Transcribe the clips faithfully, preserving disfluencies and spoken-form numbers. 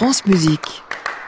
France Musique.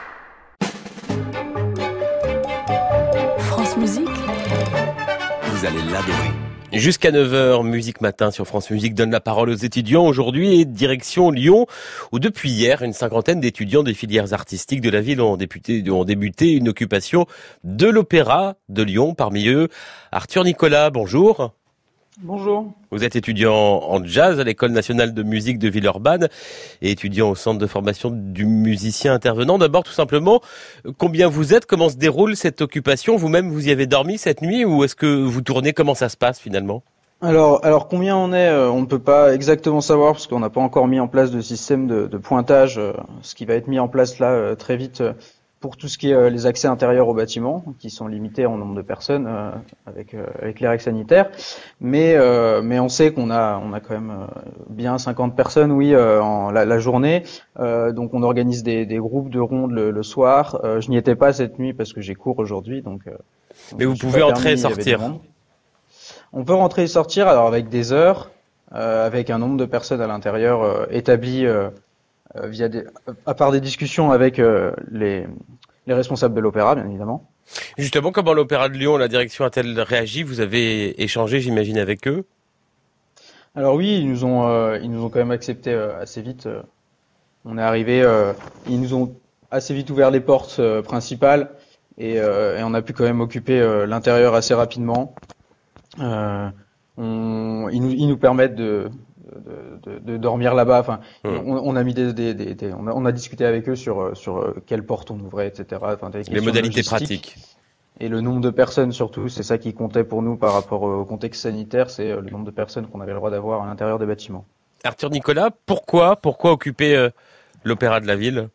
France Musique. Vous allez l'adorer. Jusqu'à neuf heures, Musique Matin sur France Musique donne la parole aux étudiants aujourd'hui et direction Lyon où depuis hier, une cinquantaine d'étudiants des filières artistiques de la ville ont débuté, ont débuté une occupation de l'Opéra de Lyon. Parmi eux, Arthur Nicolas, bonjour. Bonjour. Vous êtes étudiant en jazz à l'École nationale de musique de Villeurbanne et étudiant au centre de formation du musicien intervenant. D'abord, tout simplement, combien vous êtes? Comment se déroule cette occupation? Vous-même, vous y avez dormi cette nuit ou est-ce que vous tournez? Comment ça se passe finalement? Alors, alors combien on est, euh, on ne peut pas exactement savoir parce qu'on n'a pas encore mis en place de système de, de pointage, euh, ce qui va être mis en place là euh, très vite euh, pour tout ce qui est euh, les accès intérieurs au bâtiment, qui sont limités en nombre de personnes euh, avec euh, avec les règles sanitaires. Mais euh, mais on sait qu'on a on a quand même euh, bien cinquante personnes, oui, euh, en la, la journée. Euh, donc on organise des, des groupes de rondes le, le soir. Euh, je n'y étais pas cette nuit parce que j'ai cours aujourd'hui, donc. Euh, Mais vous pouvez entrer et sortir. On peut rentrer et sortir, alors avec des heures, euh, avec un nombre de personnes à l'intérieur euh, établi euh, euh, via des, à part des discussions avec euh, les, les responsables de l'opéra, bien évidemment. Justement, comment l'Opéra de Lyon, la direction a-t-elle réagi? Vous avez échangé, j'imagine, avec eux? Alors oui, ils nous ont, euh, ils nous ont quand même accepté euh, assez vite. Euh, on est arrivé, euh, ils nous ont assez vite ouvert les portes euh, principales et, euh, et on a pu quand même occuper euh, l'intérieur assez rapidement. Euh, on, ils, nous, ils nous permettent de, de, de, de dormir là-bas. Enfin, mmh. on, on a mis des, des, des, des on, a, on a discuté avec eux sur sur quelle porte on ouvrait, et cetera. Enfin, les modalités pratiques et le nombre de personnes surtout. C'est ça qui comptait pour nous par rapport au contexte sanitaire. C'est le nombre de personnes qu'on avait le droit d'avoir à l'intérieur des bâtiments. Arthur Nicolas, pourquoi pourquoi occuper euh, l'Opéra de la Ville?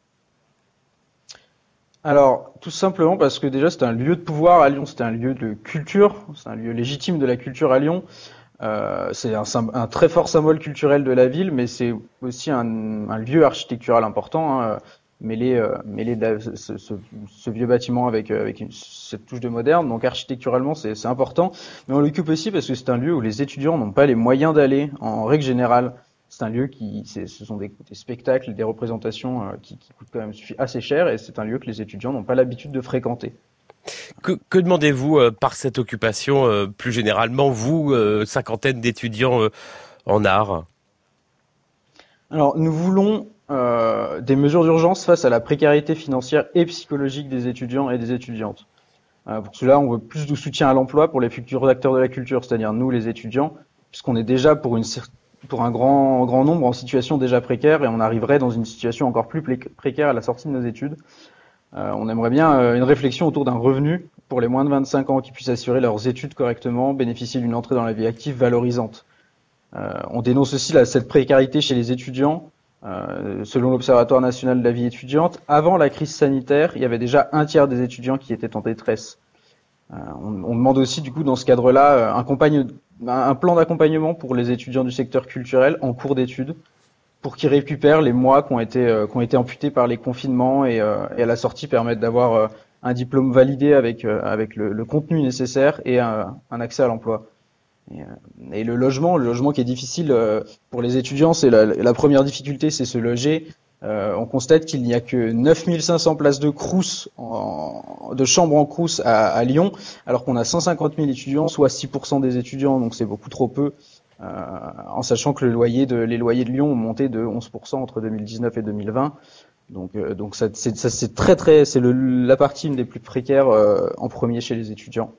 Alors, tout simplement parce que déjà c'est un lieu de pouvoir à Lyon, c'est un lieu de culture, c'est un lieu légitime de la culture à Lyon. Euh, c'est un, un très fort symbole culturel de la ville, mais c'est aussi un, un lieu architectural important, hein, mêlé, euh, mêlé de ce, ce, ce vieux bâtiment avec, avec une, cette touche de moderne. Donc architecturalement c'est, c'est important, mais on l'occupe aussi parce que c'est un lieu où les étudiants n'ont pas les moyens d'aller en règle générale. C'est un lieu qui, c'est, ce sont des, des spectacles, des représentations euh, qui, qui coûtent quand même assez cher, et c'est un lieu que les étudiants n'ont pas l'habitude de fréquenter. Que, que demandez-vous euh, par cette occupation, euh, plus généralement, vous, euh, cinquantaine d'étudiants euh, en art? Alors, nous voulons euh, des mesures d'urgence face à la précarité financière et psychologique des étudiants et des étudiantes. Euh, pour cela, on veut plus de soutien à l'emploi pour les futurs acteurs de la culture, c'est-à-dire nous, les étudiants, puisqu'on est déjà pour une pour un grand grand nombre en situation déjà précaire, et on arriverait dans une situation encore plus précaire à la sortie de nos études. Euh, on aimerait bien euh, une réflexion autour d'un revenu pour les moins de vingt-cinq ans qui puissent assurer leurs études correctement, bénéficier d'une entrée dans la vie active valorisante. Euh, on dénonce aussi la, cette précarité chez les étudiants. Euh, selon l'Observatoire national de la vie étudiante, avant la crise sanitaire, il y avait déjà un tiers des étudiants qui étaient en détresse. Euh, on, on demande aussi, du coup, dans ce cadre-là, un, compagne, un plan d'accompagnement pour les étudiants du secteur culturel en cours d'études, pour qu'ils récupèrent les mois qui ont été, euh, qui ont été amputés par les confinements et, euh, et à la sortie permettent d'avoir euh, un diplôme validé avec, euh, avec le, le contenu nécessaire et un, un accès à l'emploi. Et, euh, et le logement, le logement qui est difficile euh, pour les étudiants, c'est la, la première difficulté, c'est se loger. Euh, on constate qu'il n'y a que neuf mille cinq cents places de crous, en, de chambres en crous à, à Lyon, alors qu'on a cent cinquante mille étudiants, soit six pour cent des étudiants, donc c'est beaucoup trop peu, euh, en sachant que le loyer de, les loyers de Lyon ont monté de onze pour cent entre deux mille dix-neuf et deux mille vingt. Donc, euh, donc ça, c'est, ça, c'est très très, c'est le, la partie une des plus précaires euh, en premier chez les étudiants.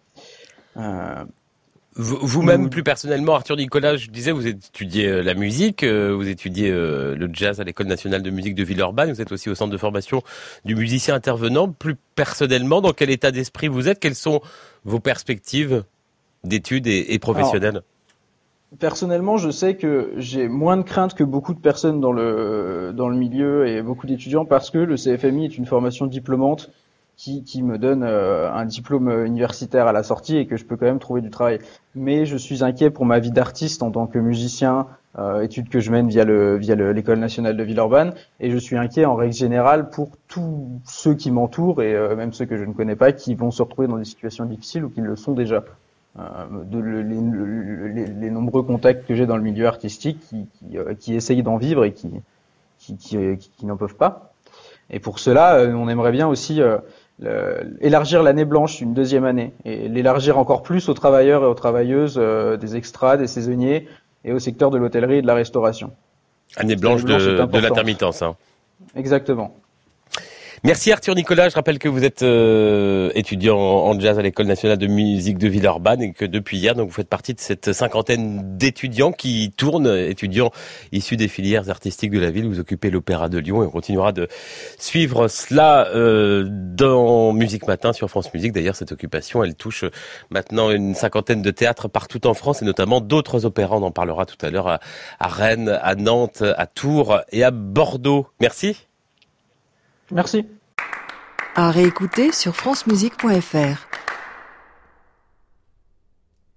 Euh, Vous-même, plus personnellement, Arthur Nicolas, je disais, vous étudiez la musique, vous étudiez le jazz à l'École nationale de musique de Villeurbanne, vous êtes aussi au centre de formation du musicien intervenant. Plus personnellement, dans quel état d'esprit vous êtes? Quelles sont vos perspectives d'études et, et professionnelles? Alors, personnellement, je sais que j'ai moins de crainte que beaucoup de personnes dans le, dans le milieu et beaucoup d'étudiants parce que le C F M I est une formation diplômante Qui, qui me donne euh, un diplôme universitaire à la sortie et que je peux quand même trouver du travail. Mais je suis inquiet pour ma vie d'artiste en tant que musicien, euh, études que je mène via le via le, l'École nationale de Villeurbanne, et je suis inquiet en règle générale pour tous ceux qui m'entourent et euh, même ceux que je ne connais pas qui vont se retrouver dans des situations difficiles ou qui le sont déjà. Euh, de le, les, les, les nombreux contacts que j'ai dans le milieu artistique qui qui, euh, qui essayent d'en vivre et qui qui qui, qui, qui n'en peuvent pas. Et pour cela, euh, on aimerait bien aussi euh, le, élargir l'année blanche, une deuxième année, et l'élargir encore plus aux travailleurs et aux travailleuses euh, des extras, des saisonniers et au secteur de l'hôtellerie et de la restauration. Année blanche, blanche de, de l'intermittence. Hein. Exactement. Merci Arthur Nicolas, je rappelle que vous êtes euh, étudiant en jazz à l'École nationale de musique de Villeurbanne et que depuis hier, donc vous faites partie de cette cinquantaine d'étudiants qui tournent, étudiants issus des filières artistiques de la ville. Vous occupez l'Opéra de Lyon et on continuera de suivre cela euh, dans Musique Matin sur France Musique. D'ailleurs, cette occupation, elle touche maintenant une cinquantaine de théâtres partout en France et notamment d'autres opéras. On en parlera tout à l'heure à, à Rennes, à Nantes, à Tours et à Bordeaux. Merci. Merci. À réécouter sur francemusique point f r.